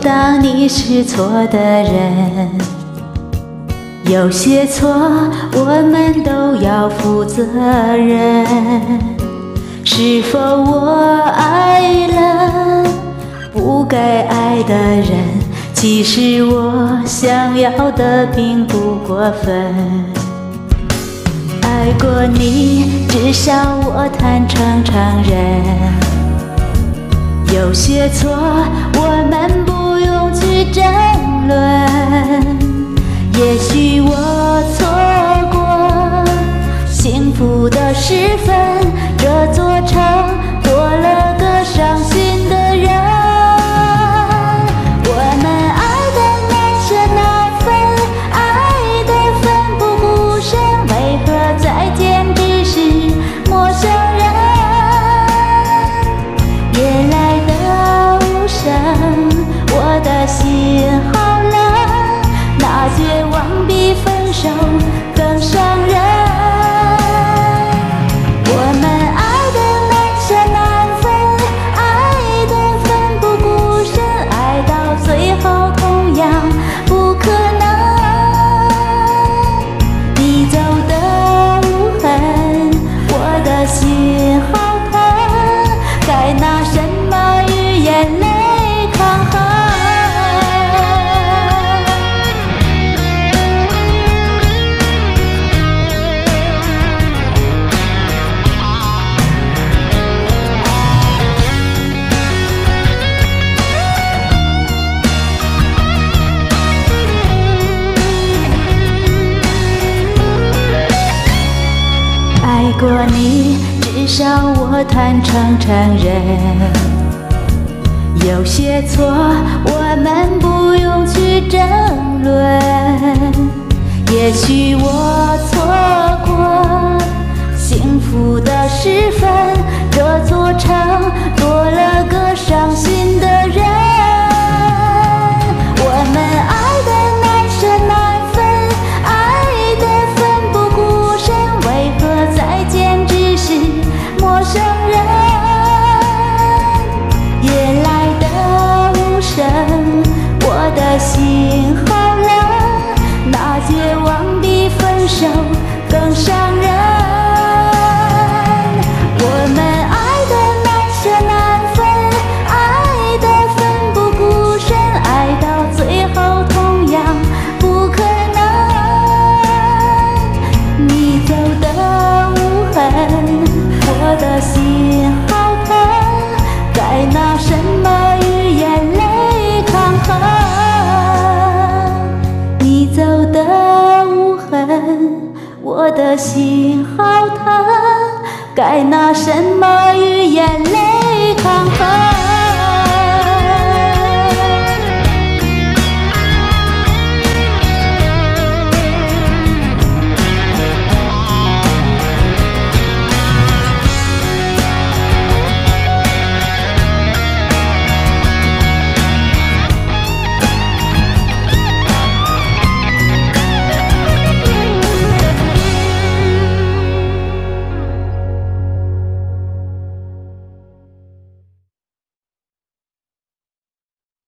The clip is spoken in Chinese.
当你是错的人。有些错我们都要负责任。是否我爱了不该爱的人？其实我想要的并不过分。爱过你，至少我坦诚承认。有些错我们不用去争论。也许我错过幸福的时分，这座城多了个伤心的人。我们爱的难舍难分，爱的奋不顾身，为何再见只是陌生人？夜来的无声，我的心好冷，那绝望比分手更伤人。我们爱的难舍难分，爱的奋不顾身，爱到最后同样不可能。你走的无痕，我的心好疼，该拿什么与眼泪抗衡？爱过你，至少我坦诚承认。有些错我们不用去争论。也许我错过幸福的时分，这座城多了个伤心的人。我们爱的难舍难分，爱的奋不顾身，为何再见只是陌生人？夜来的无声，我的心好冷，那绝望比分手更伤人。我们爱的难舍难分，爱的奋不顾身，爱到最后同样不可能。你走的无痕，我的心好疼，该拿什么与眼泪抗衡？你走的无痕，我的心好疼，该拿什么与眼泪抗衡？